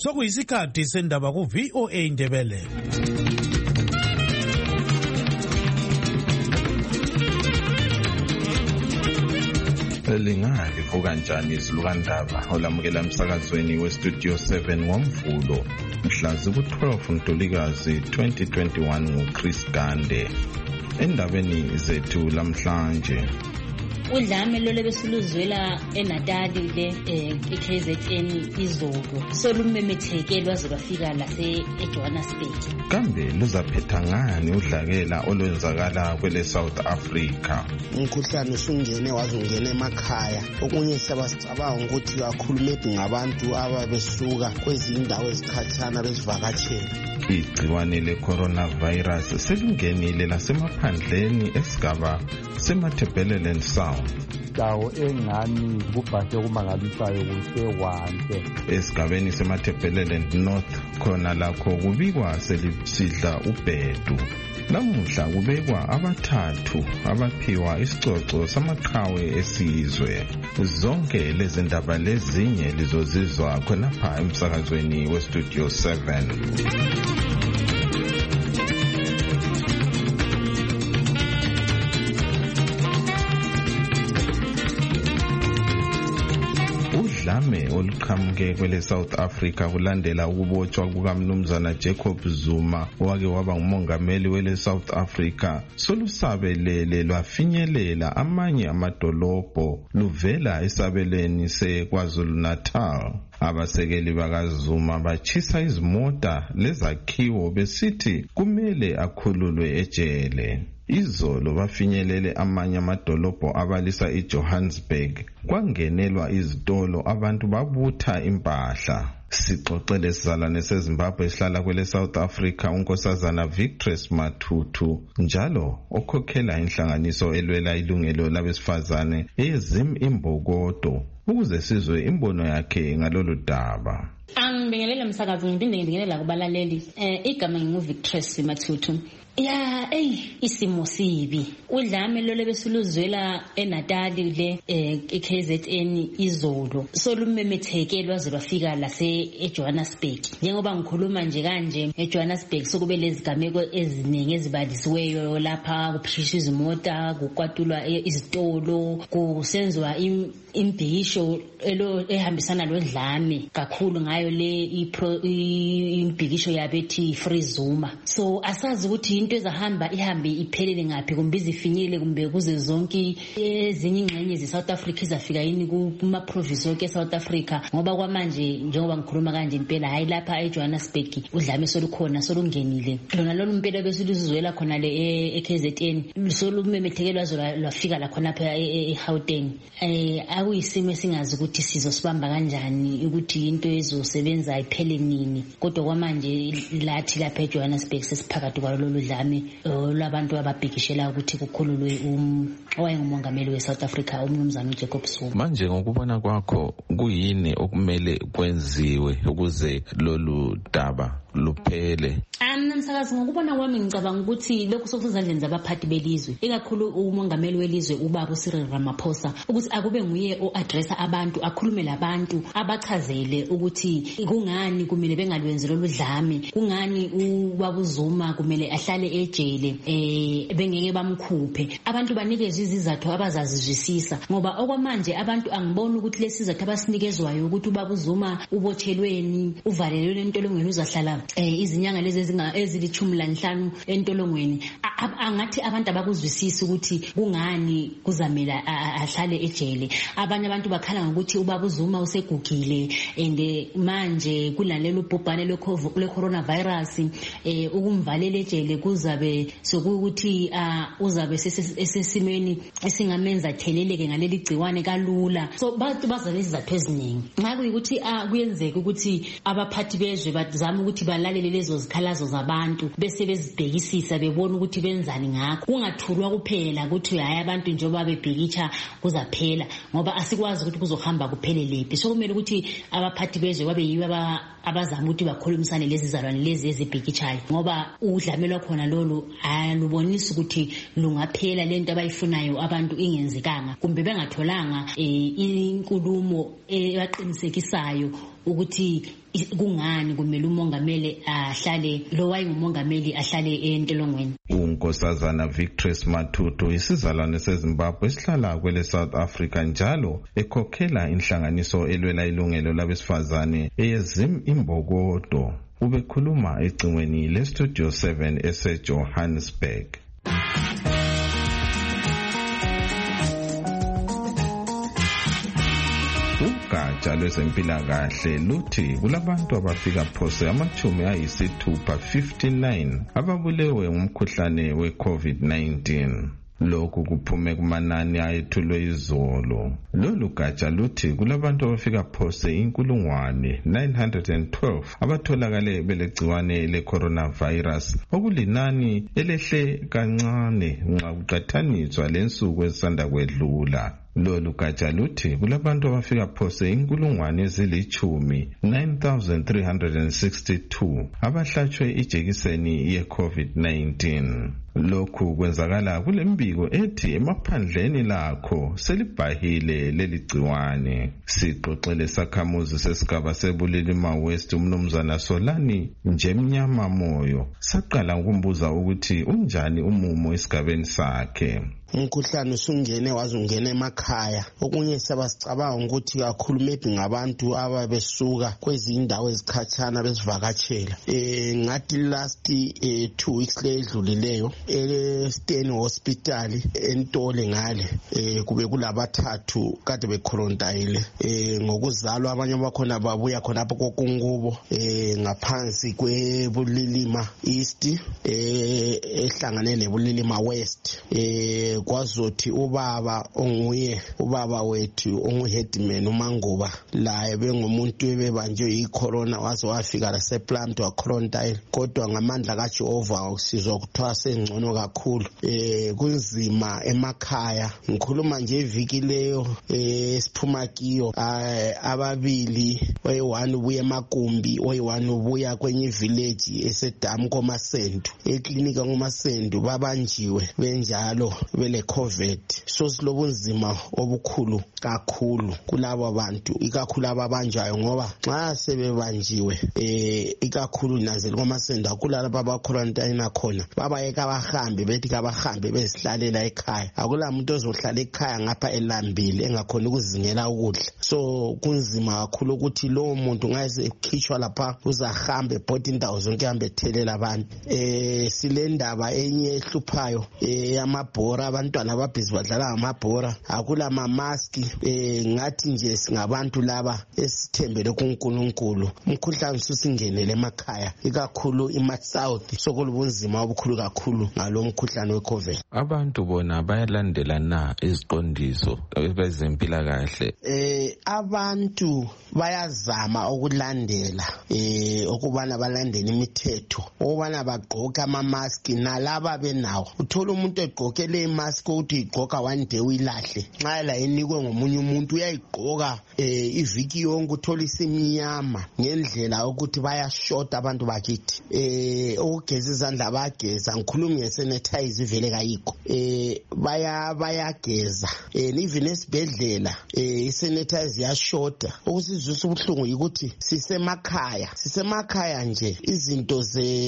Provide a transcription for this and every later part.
Sokuyisikhathi sendaba ku VOA Indebele. Livuka njani izilukandaba olamukela emsakazweni westudio 7 ngoMvulo mhla ziku-12 Ntulikazi 2021 nguChris Gande. Endabeni zethu lamhlanje, udlame lole besiluzwela eNatali le eKZN izolo solumemetheke lwaze lwafika lase eJohannesburg. Kambe luzaphetha ngani udlakela olwenzakala kwele South Africa? Umkhuhlane usungene wazungena emakhaya. Okunye siyabasicabanga ukuthi kakhulu ngabantu ababesuka kwezinye indawo ezikhatshana bezivakatshela. Igciwane le-coronavirus selingenile lasemaphandleni esigaba seMatabeleland South. Dawo engani kubhashe kumangalisayo kusewanhle. Esigabeni seMatabeleland North khona lakho kubikwa selisidla ubhedu. Namuhla kubekwa abathathu abaphiwa isicoco samaqhawe esizwe. Zonke lezi ndaba lezinye lizozizwa khonapha emsakazweni westudio 7. Udlame oluqhamuke kwele South Africa kulandela ukubotshwa kukaMnumzana Jacob Zuma owake waba ngumongameli wele South Africa solusabelele lwafinyelela amanye amadolobho luvela esabeleni seKwaZulu Natal. Abasekeli bakaZuma bachisa izimota lezakhiwo besithi kumele akhululwe ejele. Izolo bafinyelele amanye amadolobho abalisa eJohannesburg. Kwangenelwa izitolo, abantu babutha impahla. Sixoxele sizalwane seZimbabwe esihlala kwele South Africa unkosazana Victress Matutu, njalo okhokhela inhlanganiso elwela ilungelo labesifazane eYezim Imbokodo, ukuze sizwe imbono yakhe ngalolu daba. Angibingelela umsakazi, ngiphinde ngibingelela kubalaleli. Igama nginguVictress Matutu. Isimo sibi. Udlame lole besiluzwela eNatali le eKZN izolo solumemetheke lwaze lwafika lase eJohannesburg. Njengoba ngikhuluma nje kanje eJohannesburg sokube lezigameko eziningi ezibalisiweyo lapha, kuphishishwa izimota, kukwatulwa izitolo, kusenziwa imbhikisho ehambisana lodlame kakhulu ngayo le imbhikisho yabethi Free Zuma. So asazi ukuthi into ezahamba ihambe iphelele ngaphi, kumbe izifinyele kumbe kuze zonke ezinye ingxenye zeSouth Africa izafika yini kuma province yonke eSouth Africa, ngoba kwamanje njengoba ngikhuluma kanje impela hayi lapha eJohannesburg udlame solukhona solungenile. Lona lolu impela besiluzwela khona le eKZN solumemethekelwa lwafika la khona lapha eGauteng. Akuyisimo esingazi ukuthi sizosibamba kanjani, ukuthi into ezosebenza iphele nini, kodwa kwamanje lathi lapha eJohannesburg sesiphakathi kwalolu dlame labantu ababhekishela ukuthi kukhululwe owayengumongameli weSouth Africa uMnumzana Jacob Zuma. Manje ngokubona kwakho kuyini okumele kwenziwe ukuze lolu daba luphele? Msakazi, ngokubona kwami ngicabanga ukuthi lokhu sokusezandleni zabaphathi belizwe, ikakhulu umongameli welizwe ubaba Cyril Ramaphosa, ukuthi akube nguye o-addressa abantu, akhulume labantu, abachazele ukuthi kungani kumele bengalwenzi lolu dlame, kungani ubaba Zuma kumele ahlale ejele bengeke bamkhuphe. Abantu banikezwe izizathu abazazizwisisa, ngoba okwamanje abantu angiboni ukuthi lesi sizathu abasinikezwayo ukuthi ubaba Zuma ubotshelweni, uvalelwe entolongweni, uzahlala izinyanga lezi ezili-15 entolongweni. Angathi abantu abakuzwisisi ukuthi kungani kuzamela ahlale ejele. Abanye abantu bakhala ngokuthi ubaba Zuma usegugile and manje kulalelo bhubhane le-coronavirus, ukumvalela ejele kuzabe sokuthi uzabe esesimeni esingamenza theleleke ngaleli gciwane kalula. So bantu bazale izizathu eziningi. Ngakho ukuthi kuyenzeka ukuthi abaphathi bezwe bazama ukuthi balalele lezo zikhalazo zabantu bese bezibhekisisa bebona ukuthi benzani ngakho, kungathulwa kuphela ukuthi hayi abantu njengoba bebhekisha kuzaphela, ngoba asikwazi ukuthi kuzohamba kuphele lephi. So kumele ukuthi abaphathi bezwe babe yibo abazama ukuthi bakhulumisane lezi zalwane lezi ezibhekishayo, ngoba udlamelwa khona lwakhona lolu alubonisa ukuthi lungaphela lento abayifunayo abantu ingenzekanga kumbe bengatholanga inkulumo eyaqinisekisayo ukuthi kungani kumele umongameli ahlale lo wayengumongameli ahlale entolongweni. uNkosazana Victress Matutu isizalwane seZimbabwe esihlala kwele South Africa njalo ekhokhela inhlanganiso elwela ilungelo labesifazane eyeZim Imbokodo. Ubekhuluma ecingweni leStudio 7 eseJohannesburg. Ugatsha lwezempilakahle luthi kulabantu abafika phose 59 ababulewe ngumkhuhlane we-COVID-19. Lokhu kuphume kumanani ayethulwe izolo. Lolu gatsha luthi kulabantu abafika phose 912 abatholakale belegciwane le-coronavirus, okulinani elehle kancane nxa kuqathaniswa lensuku ezisanda kwedlula. Lolu gatsha luthi kulabantu abafika phose 9,362 abahlatshwe ijekiseni ye-COVID-19. Lokhu kwenzakala kulembiko ethi emaphandleni lakho selibhahile leligciwane. Sixoxele sakhamuzi sesigaba seBulilima West umnumzana Solani Njemnyama Moyo saqala ukumbuza ukuthi unjani umumo esigabeni sakhe. Umkhuhlane usungene wazungena emakhaya. Okunye sabasicabanga ukuthi kakhulu maybe ngabantu ababesuka kwezindawo ezikhatshana besivakatshela. Ngathi last 2 weeks ledlulileyo eSteni Hospital eNtole ngale kube kulabathathu kade bequarantine ngokuzalwa abanye bakhona babuya khonapho kokungubo ngaphansi kweBulilima East ehlangane neBulilima West. Kwazothi ubaba onguye ubaba wethu onguheadman uManguba laye bengumuntu ebebanjwe yicorona waze wafika lasePlant waquarantine, kodwa ngamandla kaJehova usizwa kuthiwa sengcono kakhulu. Kunzima emakhaya. Ngikhuluma nje iviki leyo siphuma kiyo ababili oyi1 ubuya eMagumbi oyi1 ubuya kwenye village eseDamu koMasendu eklinika ngoMasendu babanjiwe benjalo bele COVID. So silobunzima obukhulu kakhulu kulabo abantu ikakhulu ababanjwayo ngoba nxa sebebanjiwe ikakhulu nazeli koMasendu akulala baba quarantine khona babayeka abahambe bethi kabahambe bezihlalela ekhaya. Akula muntu ozohlala ekhaya ngapha elambile engakhona ukuzingela ukudla. So kunzima kakhulu ukuthi lo muntu ngaze ekhishwa lapha uzahambe bhodi indawo zonke hambe ethelela abantu. Silendaba enye ehluphayo amabhora abantwana ababhizi badlala ngamabhora akula mamask. Ngathi nje singabantu laba esithembele kuNkulunkulu umkhuhlane ususingenele emakhaya ikakhulu iMatsouth sokulubunzima obukhulu kakhulu ngalo mkhuhlane weCovid. Abantu bona bayalandela na iziqondiso bezempilakahle? Abantu bayazama ukulandela ukubana balandele imithetho ukubana bagqoke amamask nalaba benawo. Uthola umuntu egqokele imask ukuthi igqoka one day uyilahle nxa la enikwe ngomunye umuntu uyayigqoka iviki yonke uthola isimnyama ngendlela ukuthi bayashota abantu bakithi. Ukugeza izandla bayageza. Ngikhuluma ngesanitize ivele kayikho. Bayageza even esibhedlela isanitize yashota. Okusizwisa ubuhlungu ukuthi sisemakhaya nje izinto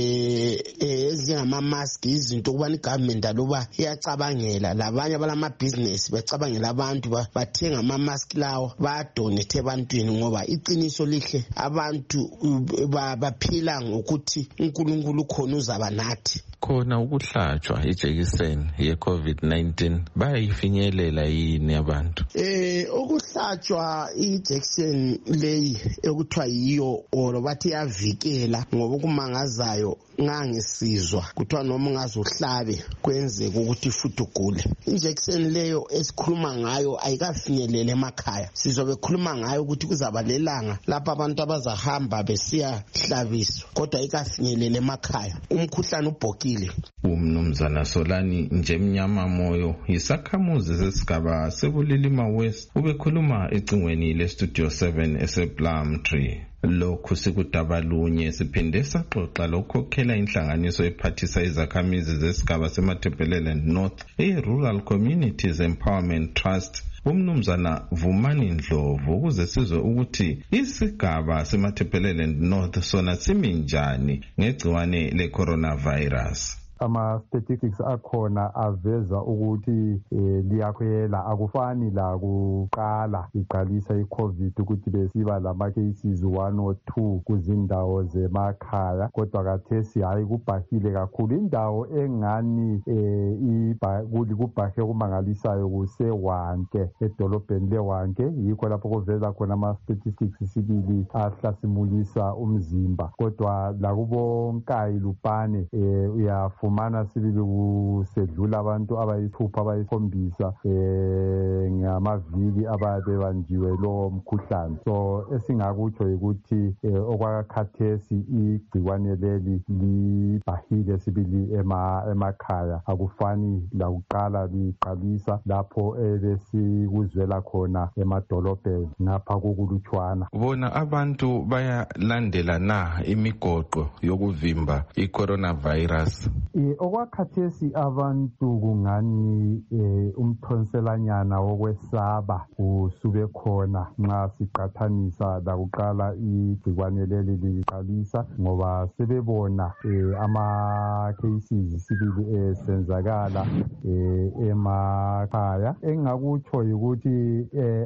ezingama mask izinto kubani government aloba iyacabangela labanye abalama business becabangela abantu bathenga ama mask lawo badonate ebantwini ngoba iqiniso lihle abantu baphila ngokuthi uNkulunkulu khona uzaba nathi. Khona ukuhlatshwa ijekiseni ye-COVID-19 bayifinyelela yini abantu? Ukuhlatshwa ijekiseni leyi ekuthiwa yiyo or bathi yavikela ngoba ukumangazayo ngangisizwa kuthiwa noma ungazohlabe kwenzeka ukuthi futhi ugule. Injection leyo esikhuluma ngayo ayikafinyelele emakhaya. Sizobe khuluma ngayo ukuthi kuzaba lelanga lapha abantu abazahamba besiya hlabiswa kodwa ayikafinyelele emakhaya. Umkhuhlane ubhokile. Umnumzana Solani Njemnyama Moyo yisakhamuzi sesigaba seBulilima West ubekhuluma ecingweni leStudio 7 esePlumtree. Lokhu sikudabalunye siphinde saxoxa lokhokhela inhlanganiso ephathisa izakhamizi zesigaba seMatabeleland North Rural Communities Empowerment Trust umnumzana Vumani Ndlovu ukuze sizwe ukuthi isigaba seMatabeleland North sona simi njani ngegciwane le-coronavirus. Ama-statistics akhona aveza ukuthi liyakhwela akufani la kuqala iqalisa i-COVID ukuthi besiba lama-cases 1 or 2 kuzindawo zemakhaya kodwa kathesi hayi kubhahile kakhulu indawo engani kubhahe kumangalisayo kuseWanke edolobheni leWanke yikho lapho kuveza khona ama-statistics sibili ahlasimulisa umzimba kodwa lakubonkayi Lupane uyafumana sibili kusedlula abantu abayithupha abayikhombisa ngamaviki ababebanjiwe lo mkhuhlane so esingakutsho ukuthi okwakhathesi igciwane leli libhahile sibili emakhaya akufani lakuqala liqalisa lapho ebesikuzwela khona emadolobheni ngapha kukulutshwana. Bona abantu bayalandela na imigoqo yokuvimba i-coronavirus? Okwakhathesi abantu kungani umthonselanyana wokwesaba usube khona nxa siqathanisa lakuqala igciwane leli liqalisa ngoba sebebona ama-cases sibili esenzakala emakhaya. Engakutsho yikuthi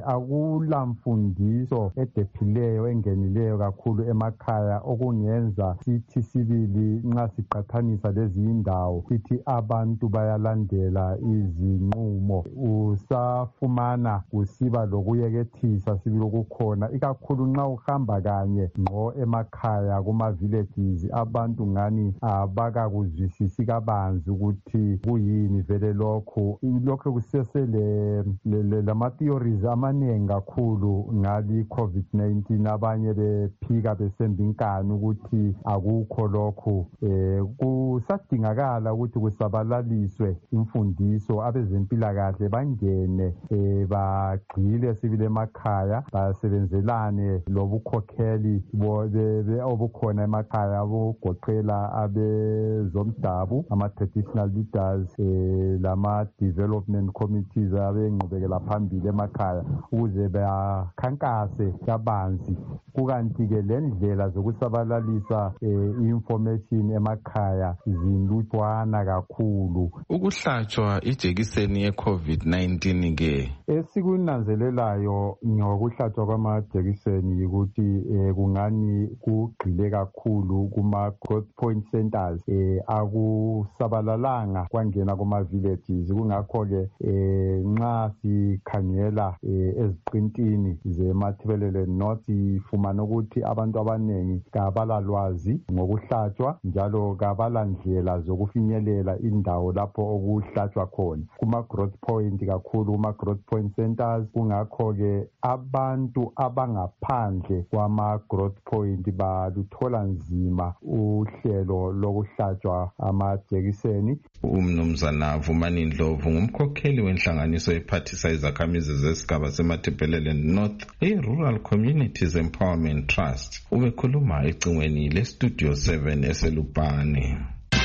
akulamfundiso edephileyo engenileyo kakhulu emakhaya okungenza sithi sibili nxa siqathanisa lezi indawo sithi abantu bayalandela izinqumo. Usafumana kusiba lokuyekethisa sibili okukhona ikakhulu nxa uhamba kanye ngqo emakhaya kuma-villages abantu ngani abakakuzwisisi kabanzi ukuthi kuyini vele lokhu kusese-lama-theories amanengi kakhulu ngali COVID-19 abanye bephika besemba inkani ukuthi akukho lokhu kusadingakala ukuthi kusabalaliswe imfundiso abezempilakahle bangene bagxile sibili emakhaya basebenzelane lobukhokheli obukhona emakhaya abogoqela abezomdabu ama-traditional leaders lama-development committees abengqubekela phambili emakhaya ukuze bakhankase kabanzi kukanti-ke le ndlela zokusabalalisa i-information emakhaya zinlutshwana kakhulu. Ukuhlatshwa ijekiseni ye-COVID-19 ke esikunanzelelayo ngokuhlatshwa kwamajekiseni yikuthi kungani kugxile kakhulu kuma-growth point centers akusabalalanga kwangena kuma-villages kungakho-ke nxa sikhangela eziqintini zeMatabeleland North sifumana ukuthi abantu abanengi kabalalwazi ngokuhlatshwa njalo kabalandlela zokufinyelela indawo lapho okuhlatshwa khona kuma-growth point kakhulu kuma-growth point centers kungakho-ke abantu abangaphandle kwama-growth point baluthola nzima uhlelo lokuhlatshwa amajekiseni. Umnumzana Vumani Ndlovu ngumkhokheli wenhlanganiso ephathisa izakhamizi zesigaba seMatabeleland North Rural Communities Empowerment Trust ubekhuluma ecingweni le-Studio 7 eselupane.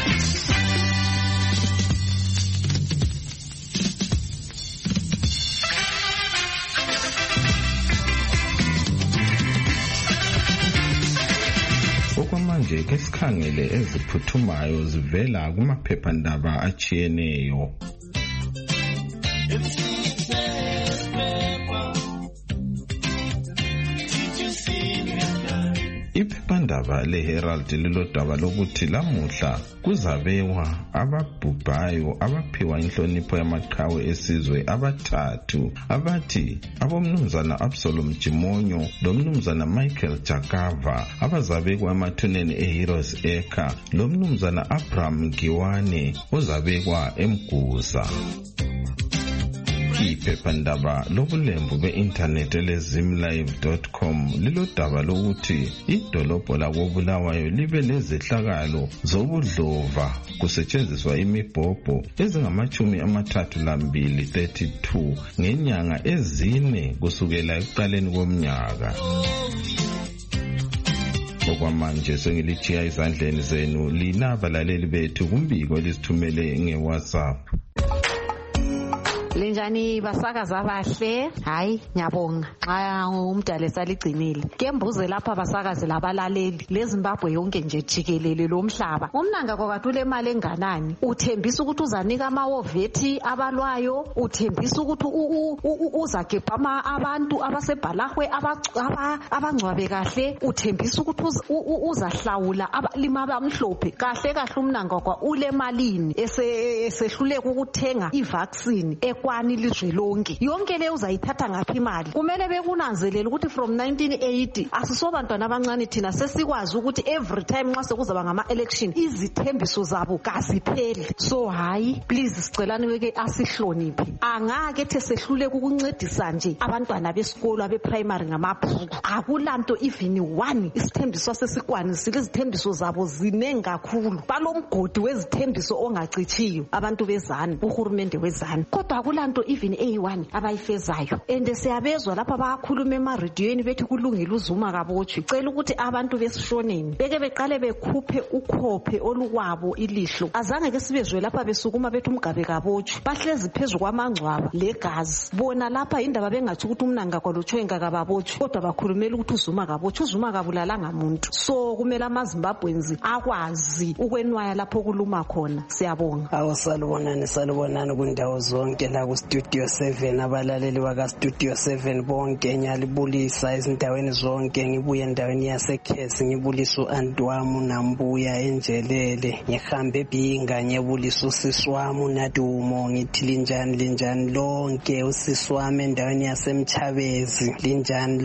Okwamanje ke sikhangele eziphuthumayo zivela kumaphephandaba achiyeneyo. Iphephandaba le-Herald lilodaba lokuthi lamuhla kuzabekwa ababhubhayo abaphiwa inhlonipho yamaqhawe esizwe abathathu abathi abomnumzana Absalom Jimonyo lomnumzana Michael Jakava abazabekwa emathuneni eHeroes Acre lomnumzana Abraham Giwane ozabekwa eMguza. Iphephandaba lobulembu be-internet elezimlive.com lilodaba lokuthi idolobho lakoBulawayo libe lezehlakalo zobudlova kusetshenziswa imibhobho ezingama-32 ngenyanga ezine kusukela ekuqaleni komnyaka. Okwamanje sengilijiya izandleni zenu lina abalaleli bethu kumbiko elizithumele ngeWhatsApp. Linjani basakaza abahle? Hayi ngiyabonga xa umdala saligcinile. Kembuze lapha basakazi labalaleli leZimbabwe yonke nje jikelele lomhlaba. Umnanga kwakatule imali enganani? Uthembisa ukuthi uzanika amawovethi abalwayo, uthembisa ukuthi uzagebha abantu abasebhalahwe abangcwabe kahle, uthembisa ukuthi uzahlawula abalimi abamhlophe. Kahle umnanga kwa ule malini esehluleka ukuthenga ivaccine kwani ilizwe lonke. Yonke le uzayithatha ngaphi imali? Kumele bekunanzelele ukuthi from 1980 asisobantwana abancane thina sesikwazi ukuthi every time nxa sekuzaba ngama-election izithembiso zabo kaziphele. So hayi please sicelani weke asihloniphe. Angake the sehluleka ukuncedisa nje abantwana besikolo abeprimary ngamabhuku. Akulanto even one isithembiso sesikwanisile. Izithembiso zabo zinengi kakhulu. Balomgodi wezithembiso ongacitshiyo abantu bezana, uhulumende wezana. Kodwa akulanto even A1 abayifezayo. And siyabezwa lapha bayakhuluma emarediyweni bethi kulungile uzuma kabotshwe. Cela ukuthi abantu besishoneni beke beqale bekhuphe ukhophe olukwabo ilihlo. Azange ke sibezwe lapha besukuma bethi umgabe kabotshwe. Bahlezi phezulu kwamangcwaba legazi. Bona lapha indaba bengathi ukuthi umnanga kwalotshwenga kababotshwe. Kodwa bakhulumela ukuthi uzuma kabotshwe. Uzuma kabulalanga umuntu. So kumele amaZimbabwenzi akwazi ukwenwaya lapho kuluma khona. Siyabonga. Salubonani kundawo zonke la ku Studio 7 abalaleli baka Studio 7 bonke ngiyalibulisa ezindaweni zonke. Ngibuye endaweni yaseKhesi ngibulisa uAntwami Nambuya Enjelele, ngihambe eBhinga ngiyabulisa usisi wami uNadumo. Ngithi linjani lonke usisi wami endaweni yaseMchabezi, linjani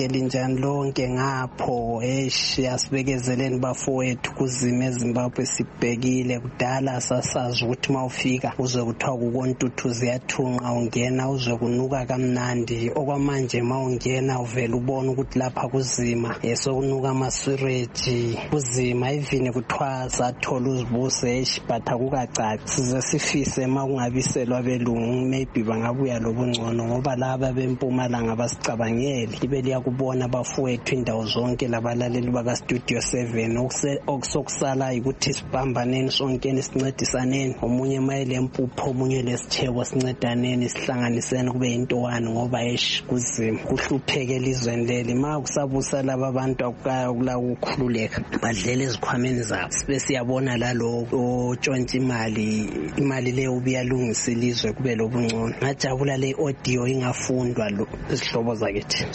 lonke ngapho. Asibekezeleni bafowethu kuzima eZimbabwe sibhekile kudala sasazi ukuthi mawufika uzwe kuthiwa kukontuthu ziyathunqa ungena uzwe kunuka kamnandi. Okwamanje mawungena uvela ubona ukuthi lapha kuzima, sokunuka amaswireji kuzima. Even kuthiwa sathola uzibuse but akukacaci. Size sifise makungabiselwa belungu maybe bangabuya lobungcono ngoba laba beMpumalanga basicabangeli. Libe liyakubona bafowethu indawo zonke labalaleli baka Studio 7. Okusokusala ukuthi sibambaneni sonke sincedisaneni. Omunye mayele empupho omunye lesitheko sincedaneni sihlanganisene kube into one ngoba kuzima kuhlupheke elizweni leli. Ma kusabusa laba abantu akukaya kula ukukhululeka badlele ezikhwameni zabo. Sibe siyabona la lo otshontsha imali le ubiyalungisa ilizwe kube lobungcono. Ngajabula le audio ingafundwa lo izihlobo zakithi.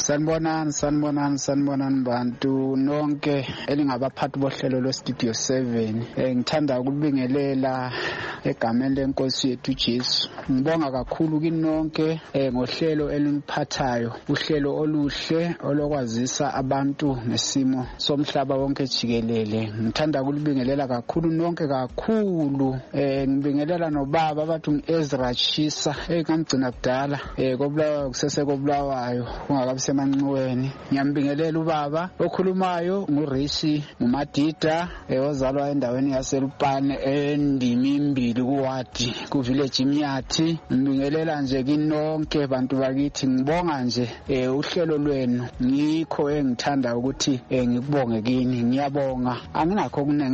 Sanibonani bantu nonke elingabaphathi bohlelo lo Studio 7. Ngithanda ukubingelela egameni lenkosi yethu Jesu. Ngibonga kakhulu kinonke ngohlelo eliniphathayo, uhlelo oluhle olokwazisa abantu ngesimo somhlaba wonke jikelele. Ngithanda ukulibingelela kakhulu nonke kakhulu. Ngibingelela nobaba abathi uEzra Chisa ekamgcina kudala kobulawa kusese kobulawayo ungakabisemanxiweni. Ngiyambingelela ubaba okhulumayo nguRishi uMadida ozalwa endaweni yaseLupane endimi 2 kuwadi ku village Imyathi. Ngibingelela nje kinonke bantu bakithi. Ngibonga nje uhlelo lwenu. Ngikho engithanda ukuthi ngikubonge kini. Ngiyabonga. Anginakho kunenge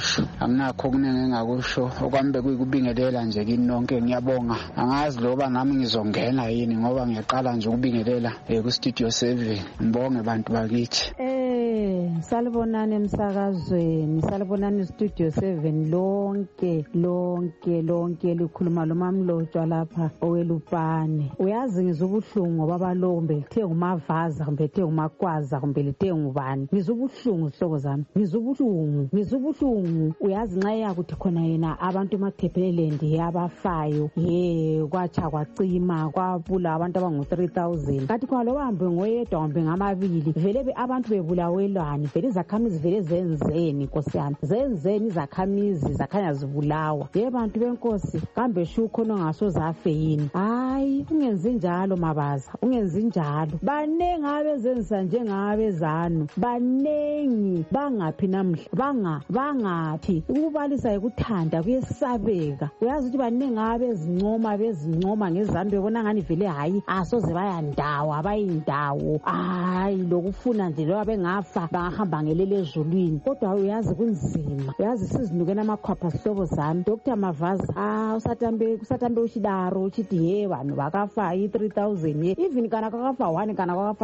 engakusho okwambe kuyikubingelela nje kinonke. Ngiyabonga. Angazi loba nami ngizongena yini ngoba ngiyaqala nje ukubingelela ku Studio 7. Ngibonge bantu bakithi. Salibonani emsakazweni, salibonani Studio 7 lonke likhuluma lo mamlotshwa lapha owelupane. Uyazi ngizubuhlungu babalombe lithe ngumavaza kumbe lithe ngumakwaza kumbe lithe ngubani. Ngizubuhlungu zihlobo zami, ngizubuhlungu. Uyazi nxa yakuthi khona yena abantu emaThepeleland yabafayo kwatsha kwacima kwabula abantu abangu 3000. Kathi khona lo bahambe ngoyedwa kumbe ngamabili vele abantu bebulawelani. Vele izakhamizi vele zenzeni Nkosi yami, zenzeni izakhamizi zakhanya zibulawa. Bantu benkosi kambe khona ngasozafe yini? Hayi ungenzi njalo mabaza, ungenzi njalo. Banengi abezenzisa njengabezanu, banengi. Bangaphi namhla, bangaphi. Ukubalisa ekuthanda kuyesabeka. Uyazi ukuthi banengi bezincoma ngezanu bebona ngani vele hayi asoze bayindawo hayi lokufuna nje loba bengafa bangahamba ngelele ezulwini kodwa uyazi kunzima uyazi sizinukena amakhwapha sihlobo zami Dr. Mavaza usatambe uchidaro uchiti he vanhu vakafa i-3,000 ye even kana kwakafa 1 kana kwakafa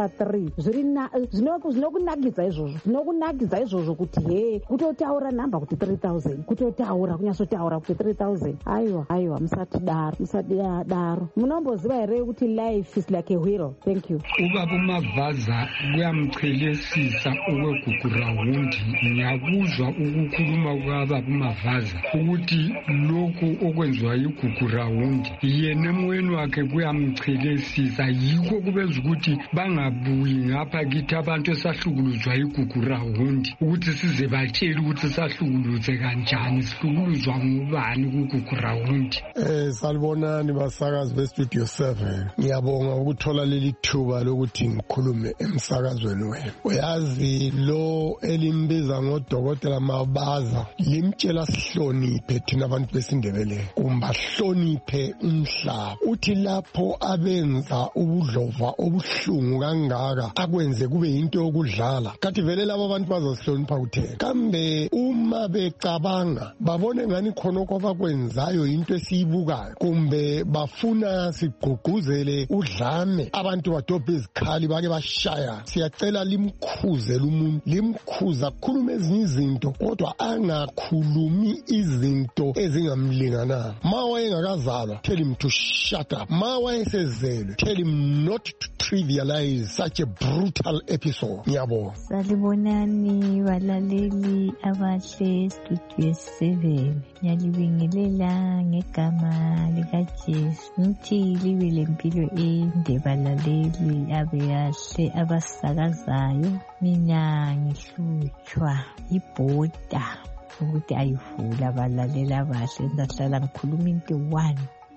3 zvinokunakidza izvozvo kuti he kutotaura namba kuti 3,000 kutotaura kunyasotaura kuti 3,000 aiwa musati daro munomboziva here kuti life is like a wheel. Thank you. Ubaba uMavaza kuyamchelesisa okwegugurahundi ngiyakuzwa ukukhuluma kwababa uMavaza ukuthi lokhu okwenziwa igugurahundi yena emoyeni wakhe kuyamchelesisa yikho kubenza ukuthi bangabuyi ngapha kithi abantu esahlukuluzwa igugurahundi ukuthi size batshele ukuthi sahlukuluze kanjani sihlukuluzwa ngubani kugugurahundi. Salibonani basakazi bestudio 7 ngiyabonga ukuthola leli thuba lokuthi ngikhulume emsakazweni wenu. Uyazi lo elimbiza ngodokotela Mavaza limtshela sihloniphe thina abantu besindebele kumbahloniphe umhlaba uthi lapho abenza ubudlova obuhlungu kangaka akwenze kube into yokudlala kathi vele labo abantu bazosihlonipha kuthena kambe uma becabanga babone ngani khonokho abakwenzayo into esiyibukayo kumbe bafuna sigqugquzele udlame abantu badobhe izikhali bake bashaya siyacela limkhuzele umuntu limkhuza khuluma ezinye izinto kodwa angakhulumi izinto ezingamlingana ma wayengakazalwa tell him to shut up ma wayesezelwe tell him not to trivialize such a brutal episode. Ngiyabonga. Salibonani balaleli abahle studio 7 ngiyalibingelela ngegama likaJesu ngithi libe lempilo ende balaleli abeyahle abasakazayo mina ngihlutshwa ibhoda ukuthi ayivula balalela abahle ndahlala ngikhuluma into 1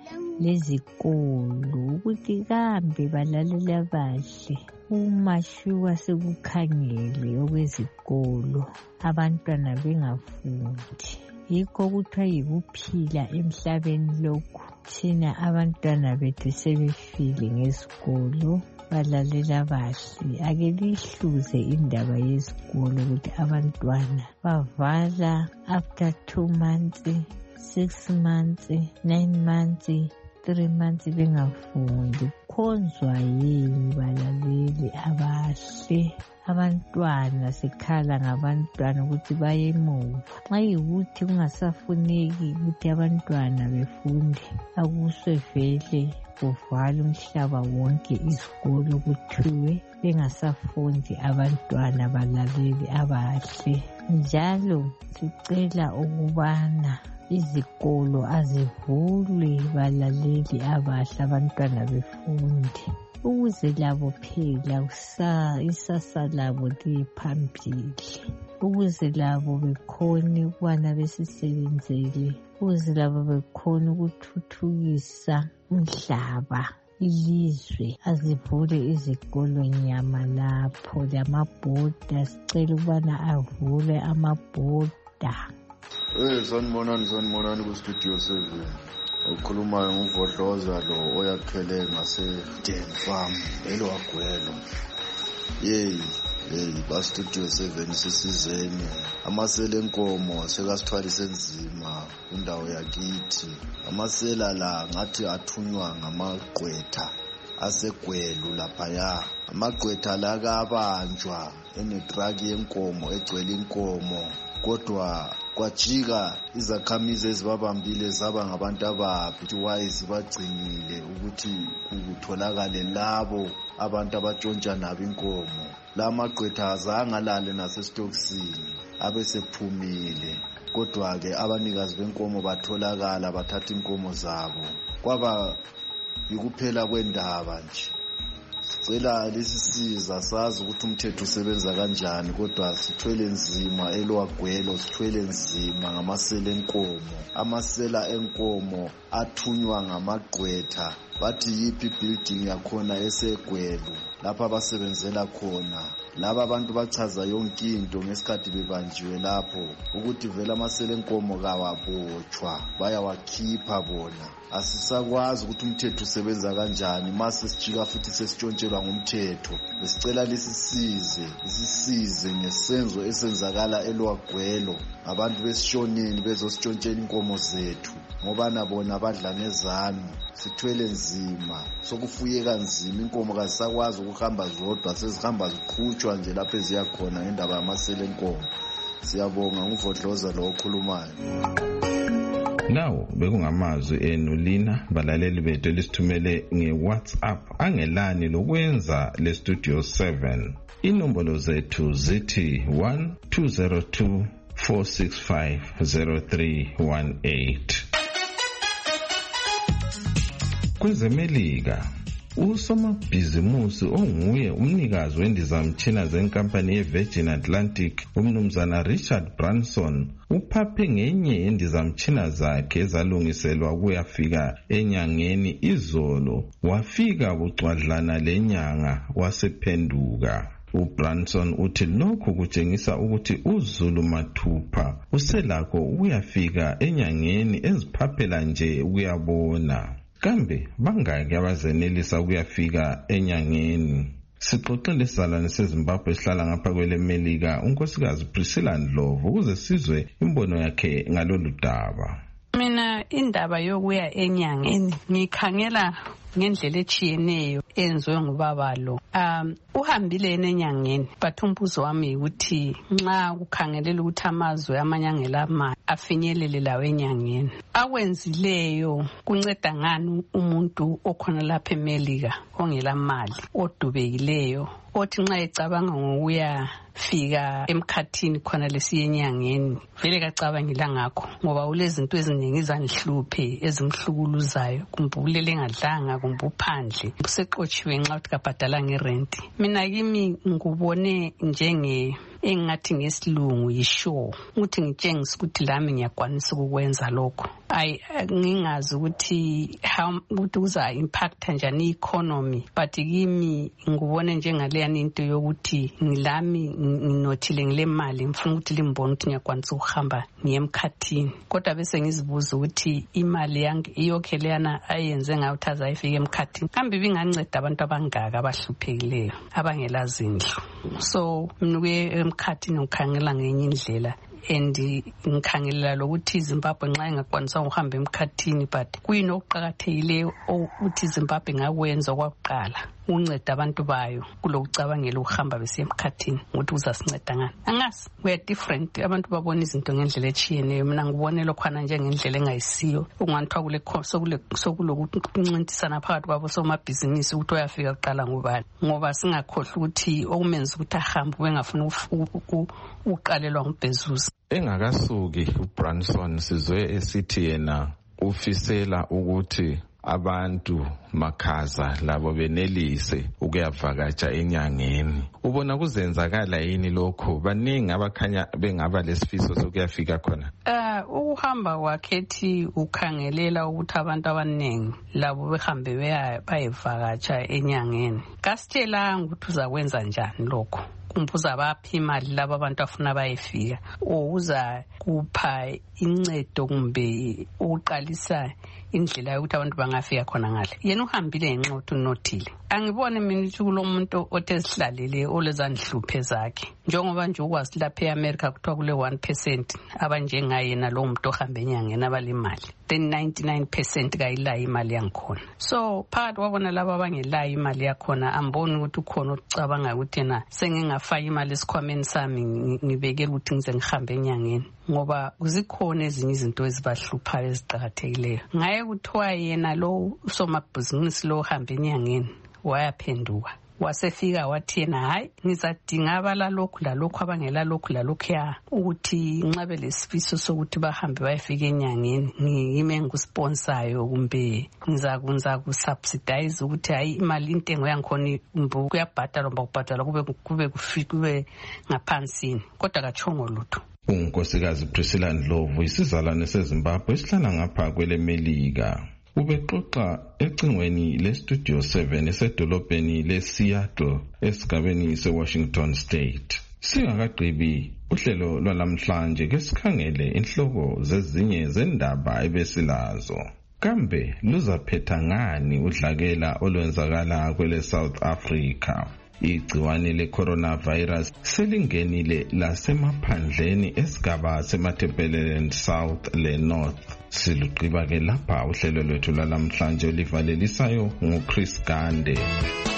lezikolo ukuthi kambe balalela abahle uma shuwa sekukhangele okwezikolo abantwana bengafundi yikho kuthiwa yikuphila emhlabeni lokhu thina abantwana bethu sebefile ngesikolo balalela bahle ake lihluze indaba yesikolo ukuthi abantwana bavala after 2 months 6 months 9 months 3 months bengafundi khonzwa yini balaleli abahle abantwana sikhala ngabantwana ukuthi baye emuva nxa yikuthi kungasafuneki ukuthi abantwana befunde akuswe vele kuvala umhlaba wonke izikolo kuthiwe bengasafundi abantwana balaleli abahle njalo sicela ukubana izikolo azivulwe balaleli abahle abantwana befunde ukuze labo phela isasa labo liphambili ukuze labo bekhone ukubana besisebenzele ukuze labo bekhone ukuthuthukisa umhlaba ilizwe azivule izikolo nyama lapho lamabhoda sicela ukubana avule amabhoda. Sanibonani kustudio 7 ukhulumayo nguvodloza lo oyakhele ngase-Den Farm elwagwelo yeyi bastudio 7 sisizeni amasela enkomo sekasithwalise nzima indawo yakithi amasela la ngathi athunywa ngamagqwetha asegwelu laphaya amagqwetha la kabanjwa enetraki yenkomo egcwele inkomo kodwa kwajika izakhamizi ezibabambile zaba ngabantu ababi ukuthi waye zibagcinile ukuthi kutholakale labo abantu abatshontsha nabo inkomo la magqwetha azange alale nasesitokisini abesephumile kodwa-ke abanikazi benkomo batholakala bathatha inkomo zabo kwaba yikuphela kwendaba nje. Sicela lisisiza sazi ukuthi umthetho usebenza kanjani kodwa sithwele nzima elwagwelo sithwele nzima ngamasela enkomo amasela enkomo athunywa ngamagqwetha bathi yipi building yakhona esegwelo lapha abasebenzela khona laba abantu bachaza yonke into ngesikhathi bebanjiwe lapho ukuthi vele amasela enkomo kawabotshwa bayawakhipha bona. Asisakwazi ukuthi umthetho usebenza kanjani mase sijika futhi sesitshontshelwa ngumthetho. Besicela lisisize ngesenzo esenzakala eLwagwelo, abantu besishonini bezositshontshela inkomo zethu ngoba nabona badla ngezanu. Sithwele nzima, sokufuyeka nzima, inkomo kasakwazi ukuhamba zodwa, sezihamba ziqhutshwa nje lapho eziyakhona ngendaba yamasela enkomo. Siyabonga nguVodloza lo okhulumayo. Nawo bekungamazwi enu lina balaleli bethu elisithumele ngeWhatsApp angelani lokwenza leStudio 7. Inombolo zethu zithi 1202 465 0318. Kwezemelika usomabhizimusi onguye umnikazi wendizamtshina zenkampani yeVirgin Atlantic umnumzana Richard Branson uphaphe ngenye yendizamtshina zakhe ezalungiselwa kuyafika enyangeni izolo, wafika bucwadlana lenyanga wasephenduka. uBranson uthi lokhu kutshengisa ukuthi uZulu mathupha uselakho ukuyafika enyangeni eziphaphela nje ukuyabona. Kambe bangaki abazenelisa ukuyafika enyangeni? Sixoxele isizalwane seZimbabwe esihlala ngapha kweleMelika unkosikazi Priscilla Ndlovu ukuze sizwe imbono yakhe ngalolu daba. Mina indaba yokuya enyangeni ngikhangela ngendlela echiyeneyo enziwe ngubaba lo. Uhambile enyangeni, but umbuzo wami ukuthi nxa ukhangelela ukuthi amazwe amanyangela ama afinyelele lawe enyangeni, akwenzileyo kunceda ngani umuntu okhona lapha eMelika ongela mali odubekileyo othi nxa ecabanga ngokuya fika emkhathini khona lesiyenyangeni vele kacabangela ngakho ngoba ulezinto eziningi izanhluphe ezimhlukuluzayo, kumbe ulele ngadlanga, kumbe uphandle, useqotshiwe nxa uthi kabhadala ngerent. Mina kimi ngubone njenge engathi ngesilungu yisho ukuthi ngitshengisa ukuthi lami ngiyakwanisa ukwenza lokho. Ngingazi ukuthi ukuthi uza impact njani economy, but kimi ngubone njengaleya into yokuthi ngilami nginothile ngile mali ngifuna ukuthi limbone ukuthi ngiyakwanisa ukuhamba ngiyemkhathini. Kodwa bese ngizibuza ukuthi imali yange iyokhelana ayenze ngayo ukuthi azayifika emkhathini kambe binganceda abantu abangaka abahluphekileyo abangela zindlu. So mina emkhathini ukhangela ngenye indlela and ngikhangelela lokuthi Zimbabwe nxa ingakwanisa ukuhamba emkhathini, but kuyini okuqakathekileyo ukuthi Zimbabwe ngakwenza kwakuqala unceda abantu bayo kulokucabangela ukuhamba besiya emkhathini ukuthi uzasinceda ngani. Angazi we are different, abantu babona izinto ngendlela echiyeneyo. Mina ngibone lokhwana njengendlela engayisiyo unganthiwa sokulokuthi kuncintisana phakathi kwabo somabhizinisi ukuthi uyafika kuqala ngubani, ngoba singakhohlwa ukuthi okumenza ukuthi ahambe bengafuna uqalelwa nguBhezuzi. Engakasuki uBranson sizwe esithi yena ufisela ukuthi abantu makhaza labo benelise ukuyavakatsha enyangeni. Ubona kuzenzakala yini lokho? Baningi abakhanya bengaba lesifiso sokuyafika khona. Ukuhamba wakhethi ukhangelela ukuthi abantu abaningi labo behambe bayevakatsha enyangeni. Kasitshela ukuthi uzakwenza njani lokho. Kumbuza baphi imali laba abantu afuna bayefika, uza kupha incedo kumbe uqalisa indlela yokuthi abantu bangafika khona ngale. Yena uhambile ngenxa ukuthi unothile. Angibone mina ukuthi kulomuntu otezihlalele olezanhluphe zakhe, njengoba nje ukwazi lapha eAmerica kuthiwa kule 1% abanjengayena lo muntu ohambe enyangeni abalimali, then 99% kayilayo imali yangikhona. So phakathi wabona laba abangelayo imali yakhona, amboni ukuthi ukhona ukucabanga ukuthi yena sengingafaka imali esikhwameni sami ngibekela ukuthi ngize ngihambe enyangeni, ngoba kuzikhona ezinye izinto ezibahluphayo eziqakathekileyo. Ngaye kuthiwa yena lo usomabhizinisi lo hamba enyangeni wayaphenduka, wasefika wathi yena hayi ngizadinga abalalokhu lalokhu abangela lokhu lalokhu ya ukuthi nxabe lesifiso sokuthi bahambe bayefika enyangeni ngime ngusponsayo kumbe ngizakunza kusubsidize ukuthi hayi imali intengo yangikhona kumbe kuyabhadalwa kumbe kubhadalwa kube ngaphansini, kodwa kachongo lutho. Unkosikazi Priscilla Ndlovu isizalwane seZimbabwe esihlala ngapha kweleMelika. ubexoxa ecingweni leStudio 7 esedolobheni leSeattle esigabeni seWashington State. Singakagqibi uhlelo lwalamhlanje ke sikhangele inhloko zezinye zendaba ebesilazo. Kambe luzaphetha ngani udlakela olwenzakala kwele South Africa? Igciwane le-coronavirus selingenile lasemaphandleni esigaba seMatabeleland South le-North. Siluqiba ke lapha uhlelo lwethu lwalamhlanje olivalelisayo nguChris Gande.